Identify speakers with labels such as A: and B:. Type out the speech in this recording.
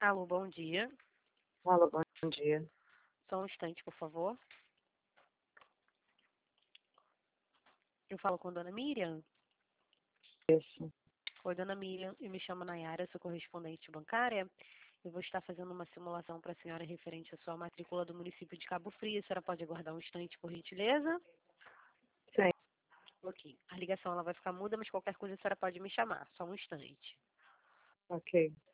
A: Alô, bom dia.
B: Alô, bom dia.
A: Só um instante, por favor. Eu falo com a dona Miriam?
B: Isso.
A: Oi, dona Miriam. Eu me chamo Nayara, sou correspondente bancária. Eu vou estar fazendo uma simulação para a senhora referente à sua matrícula do município de Cabo Frio. A senhora pode aguardar um instante, por gentileza?
B: Sim.
A: Ok. A ligação ela vai ficar muda, mas qualquer coisa a senhora pode me chamar. Só um instante.
B: Ok.